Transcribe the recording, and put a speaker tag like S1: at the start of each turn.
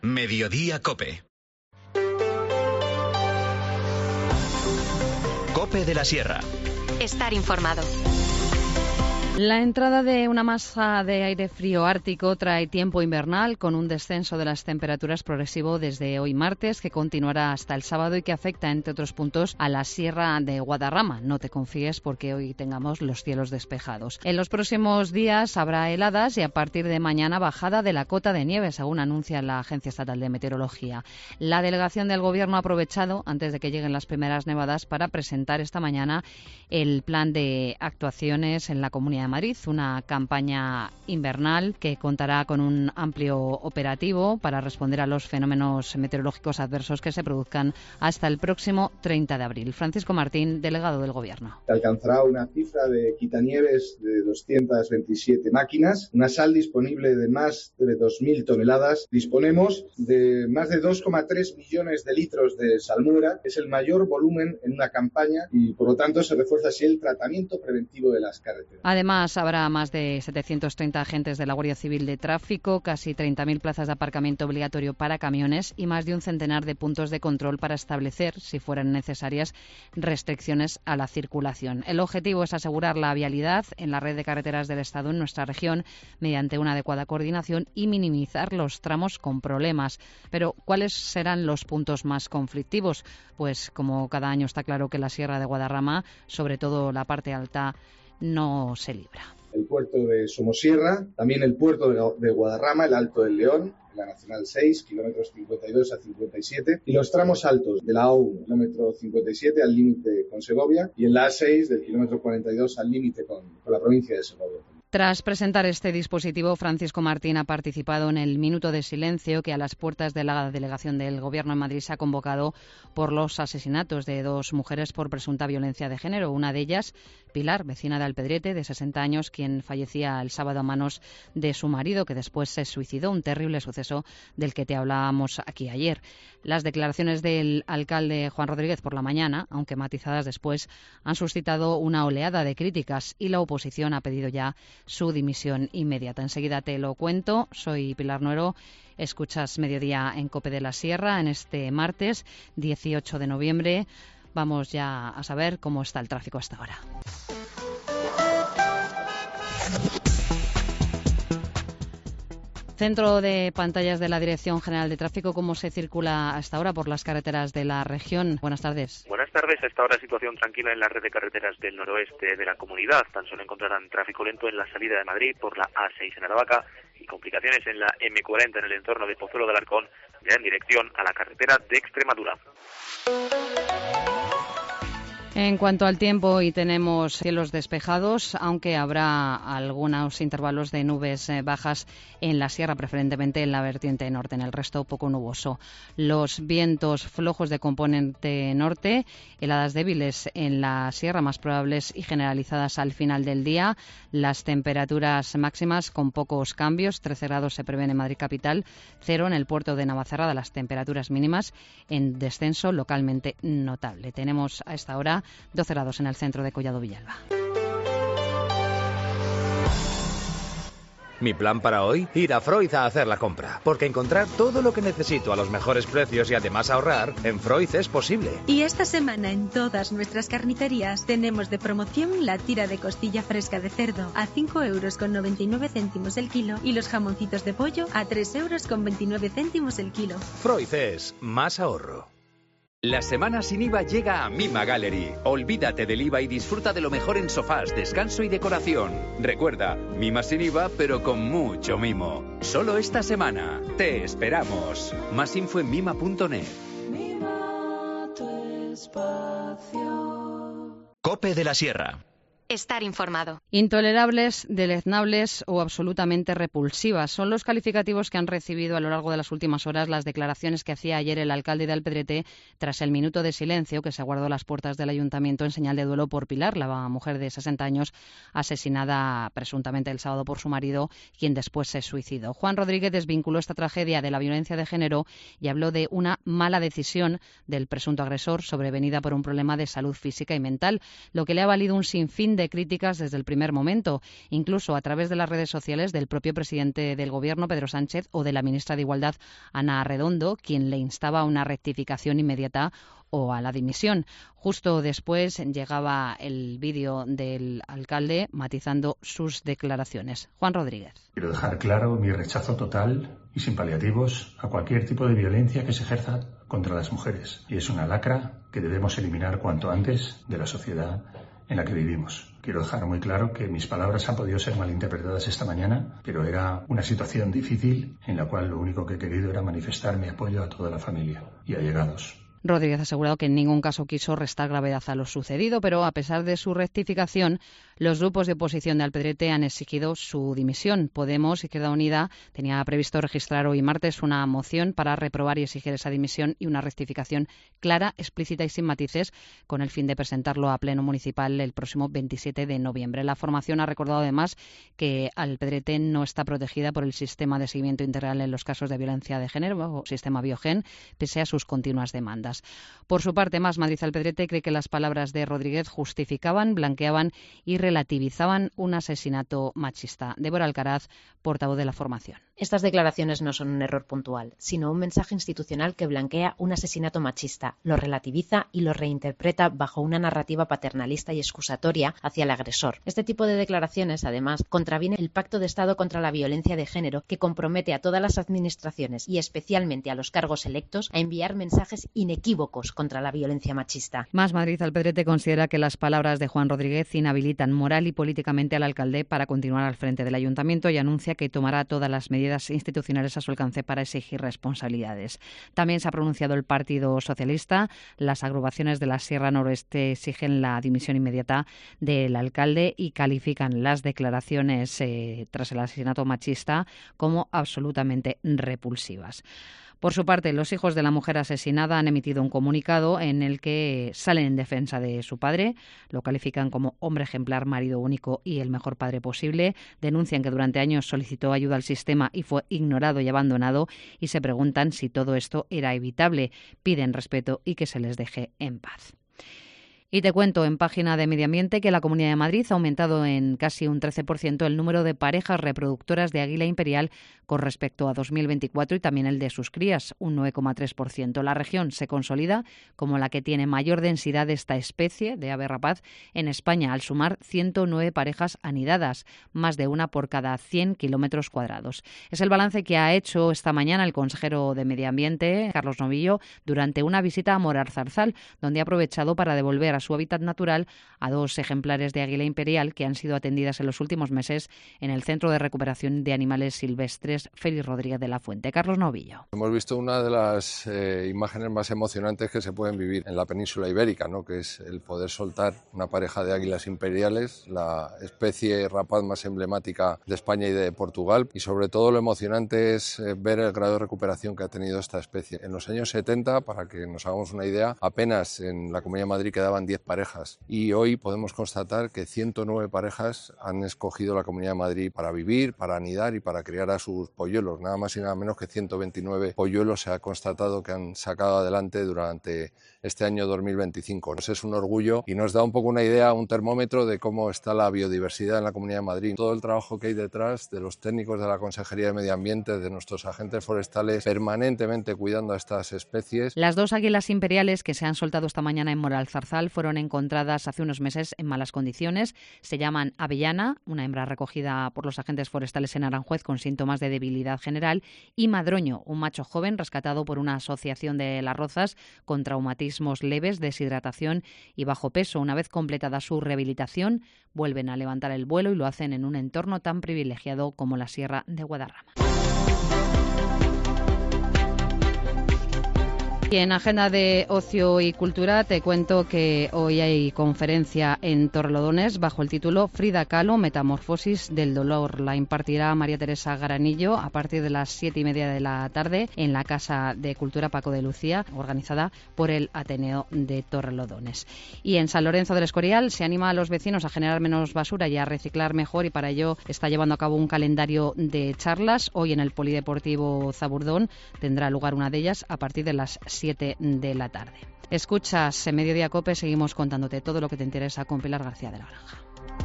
S1: Mediodía Cope. Cope de la Sierra.
S2: Estar informado.
S3: La entrada de una masa de aire frío ártico trae tiempo invernal con un descenso de las temperaturas progresivo desde hoy martes, que continuará hasta el sábado y que afecta, entre otros puntos, a la Sierra de Guadarrama. No te confíes porque hoy tengamos los cielos despejados. En los próximos días habrá heladas y a partir de mañana bajada de la cota de nieve, según anuncia la Agencia Estatal de Meteorología. La delegación del Gobierno ha aprovechado, antes de que lleguen las primeras nevadas, para presentar esta mañana el plan de actuaciones en la Comunidad de Madrid, una campaña invernal que contará con un amplio operativo para responder a los fenómenos meteorológicos adversos que se produzcan hasta el próximo 30 de abril. Francisco Martín, delegado del Gobierno.
S4: Alcanzará una cifra de quitanieves de 227 máquinas, una sal disponible de más de 2.000 toneladas. Disponemos de más de 2,3 millones de litros de salmuera. Es el mayor volumen en una campaña y, por lo tanto, se refuerza así el tratamiento preventivo de las carreteras.
S3: Además, habrá más de 730 agentes de la Guardia Civil de Tráfico, casi 30.000 plazas de aparcamiento obligatorio para camiones y más de un centenar de puntos de control para establecer, si fueran necesarias, restricciones a la circulación. El objetivo es asegurar la vialidad en la red de carreteras del Estado en nuestra región mediante una adecuada coordinación y minimizar los tramos con problemas. Pero, ¿cuáles serán los puntos más conflictivos? Pues, como cada año está claro que la Sierra de Guadarrama, sobre todo la parte alta, no se libra.
S4: El puerto de Somosierra, también el puerto de Guadarrama, el Alto del León, la Nacional 6, kilómetros 52 a 57, y los tramos altos de la A1, kilómetro 57 al límite con Segovia, y en la A6 del kilómetro 42 al límite con la provincia de Segovia.
S3: Tras presentar este dispositivo, Francisco Martín ha participado en el minuto de silencio que a las puertas de la delegación del Gobierno en Madrid se ha convocado por los asesinatos de dos mujeres por presunta violencia de género. Una de ellas, Pilar, vecina de Alpedrete, de 60 años, quien fallecía el sábado a manos de su marido, que después se suicidó. Un terrible suceso del que te hablábamos aquí ayer. Las declaraciones del alcalde Juan Rodríguez por la mañana, aunque matizadas después, han suscitado una oleada de críticas y la oposición ha pedido ya su dimisión inmediata. Enseguida te lo cuento. Soy Pilar Nuero. Escuchas Mediodía en Cope de la Sierra en este martes 18 de noviembre. Vamos ya a saber cómo está el tráfico hasta ahora. Centro de pantallas de la Dirección General de Tráfico, ¿cómo se circula hasta ahora por las carreteras de la región? Buenas tardes.
S5: Buenas tardes. A esta hora situación tranquila en la red de carreteras del noroeste de la comunidad. Tan solo encontrarán tráfico lento en la salida de Madrid por la A6 en Aravaca y complicaciones en la M40 en el entorno de Pozuelo de Alarcón, ya en dirección a la carretera de Extremadura.
S3: En cuanto al tiempo, hoy tenemos cielos despejados, aunque habrá algunos intervalos de nubes bajas en la sierra, preferentemente en la vertiente norte. En el resto, poco nuboso. Los vientos flojos de componente norte, heladas débiles en la sierra, más probables y generalizadas al final del día. Las temperaturas máximas con pocos cambios. 13 grados se prevén en Madrid capital, 0 en el puerto de Navacerrada. Las temperaturas mínimas en descenso localmente notable. Tenemos a esta hora 12 grados en el centro de Collado Villalba.
S6: Mi plan para hoy, ir a Freud a hacer la compra, porque encontrar todo lo que necesito a los mejores precios y además ahorrar, en Freud es posible.
S7: Y esta semana en todas nuestras carnicerías tenemos de promoción la tira de costilla fresca de cerdo a 5,99 € el kilo y los jamoncitos de pollo a 3,29 € el kilo.
S6: Freud es más ahorro.
S8: La semana sin IVA llega a Mima Gallery. Olvídate del IVA y disfruta de lo mejor en sofás, descanso y decoración. Recuerda, Mima sin IVA, pero con mucho mimo. Solo esta semana. Te esperamos. Más info en mima.net.
S2: Mima tu espacio.
S1: Cope de la Sierra.
S2: Estar informado.
S3: Intolerables, deleznables o absolutamente repulsivas son los calificativos que han recibido a lo largo de las últimas horas las declaraciones que hacía ayer el alcalde de Alpedrete tras el minuto de silencio que se guardó a las puertas del ayuntamiento en señal de duelo por Pilar, la mujer de 60 años asesinada presuntamente el sábado por su marido, quien después se suicidó. Juan Rodríguez desvinculó esta tragedia de la violencia de género y habló de una mala decisión del presunto agresor sobrevenida por un problema de salud física y mental, lo que le ha valido un sinfín de de críticas desde el primer momento, incluso a través de las redes sociales del propio presidente del Gobierno, Pedro Sánchez, o de la ministra de Igualdad, Ana Redondo, quien le instaba a una rectificación inmediata o a la dimisión. Justo después llegaba el vídeo del alcalde matizando sus declaraciones. Juan Rodríguez.
S9: Quiero dejar claro mi rechazo total y sin paliativos a cualquier tipo de violencia que se ejerza contra las mujeres. Y es una lacra que debemos eliminar cuanto antes de la sociedad en la que vivimos. Quiero dejar muy claro que mis palabras han podido ser malinterpretadas esta mañana, pero era una situación difícil en la cual lo único que he querido era manifestar mi apoyo a toda la familia y allegados.
S3: Rodríguez ha asegurado que en ningún caso quiso restar gravedad a lo sucedido, pero a pesar de su rectificación, los grupos de oposición de Alpedrete han exigido su dimisión. Podemos, Izquierda Unida, tenía previsto registrar hoy martes una moción para reprobar y exigir esa dimisión y una rectificación clara, explícita y sin matices, con el fin de presentarlo a Pleno Municipal el próximo 27 de noviembre. La formación ha recordado además que Alpedrete no está protegida por el sistema de seguimiento integral en los casos de violencia de género, o sistema Biogen, pese a sus continuas demandas. Por su parte, Más Madrid Alpedrete cree que las palabras de Rodríguez justificaban, blanqueaban y relativizaban un asesinato machista. Débora Alcaraz, portavoz de la formación.
S10: Estas declaraciones no son un error puntual, sino un mensaje institucional que blanquea un asesinato machista, lo relativiza y lo reinterpreta bajo una narrativa paternalista y excusatoria hacia el agresor. Este tipo de declaraciones, además, contraviene el Pacto de Estado contra la Violencia de Género, que compromete a todas las administraciones y especialmente a los cargos electos a enviar mensajes inequívocos contra la violencia machista.
S3: Más Madrid Alpedrete considera que las palabras de Juan Rodríguez inhabilitan moral y políticamente al alcalde para continuar al frente del ayuntamiento y anuncia que tomará todas las medidas institucionales a su alcance para exigir responsabilidades. También se ha pronunciado el Partido Socialista. Las agrupaciones de la Sierra Noroeste exigen la dimisión inmediata del alcalde y califican las declaraciones tras el asesinato machista como absolutamente repulsivas. Por su parte, los hijos de la mujer asesinada han emitido un comunicado en el que salen en defensa de su padre, lo califican como hombre ejemplar, marido único y el mejor padre posible, denuncian que durante años solicitó ayuda al sistema y fue ignorado y abandonado y se preguntan si todo esto era evitable, piden respeto y que se les deje en paz. Y te cuento en página de Medio Ambiente que la Comunidad de Madrid ha aumentado en casi un 13% el número de parejas reproductoras de águila imperial con respecto a 2024 y también el de sus crías, un 9,3%. La región se consolida como la que tiene mayor densidad de esta especie de ave rapaz en España, al sumar 109 parejas anidadas, más de una por cada 100 kilómetros cuadrados. Es el balance que ha hecho esta mañana el consejero de Medio Ambiente, Carlos Novillo, durante una visita a Moralzarzal, donde ha aprovechado para devolver a su hábitat natural a 2 ejemplares de águila imperial que han sido atendidas en los últimos meses en el Centro de Recuperación de Animales Silvestres Félix Rodríguez de la Fuente. Carlos Novillo.
S11: Hemos visto una de las imágenes más emocionantes que se pueden vivir en la península ibérica, ¿no? Que es el poder soltar una pareja de águilas imperiales, la especie rapaz más emblemática de España y de Portugal, y sobre todo lo emocionante es ver el grado de recuperación que ha tenido esta especie. En los años 70, para que nos hagamos una idea, apenas en la Comunidad de Madrid quedaban 10 parejas y hoy podemos constatar que 109 parejas han escogido la Comunidad de Madrid para vivir, para anidar y para criar a sus polluelos. Nada más y nada menos que 129 polluelos se ha constatado que han sacado adelante durante este año 2025. Nos es un orgullo y nos da un poco una idea, un termómetro de cómo está la biodiversidad en la Comunidad de Madrid. Todo el trabajo que hay detrás de los técnicos de la Consejería de Medio Ambiente, de nuestros agentes forestales, permanentemente cuidando a estas especies.
S3: Las 2 águilas imperiales que se han soltado esta mañana en Moralzarzal fueron encontradas hace unos meses en malas condiciones. Se llaman Avellana, una hembra recogida por los agentes forestales en Aranjuez con síntomas de debilidad general, y Madroño, un macho joven rescatado por una asociación de Las Rozas con traumatismos leves, deshidratación y bajo peso. Una vez completada su rehabilitación, vuelven a levantar el vuelo y lo hacen en un entorno tan privilegiado como la Sierra de Guadarrama. Y en agenda de ocio y cultura te cuento que hoy hay conferencia en Torrelodones bajo el título Frida Kahlo, Metamorfosis del dolor. La impartirá María Teresa Garanillo a partir de las 7:30 de la tarde en la Casa de Cultura Paco de Lucía, organizada por el Ateneo de Torrelodones. Y en San Lorenzo del Escorial se anima a los vecinos a generar menos basura y a reciclar mejor, y para ello está llevando a cabo un calendario de charlas. Hoy en el Polideportivo Zaburdón tendrá lugar una de ellas a partir de las 7 de la tarde. Escuchas en Mediodía COPE, seguimos contándote todo lo que te interesa con Pilar García de la Granja.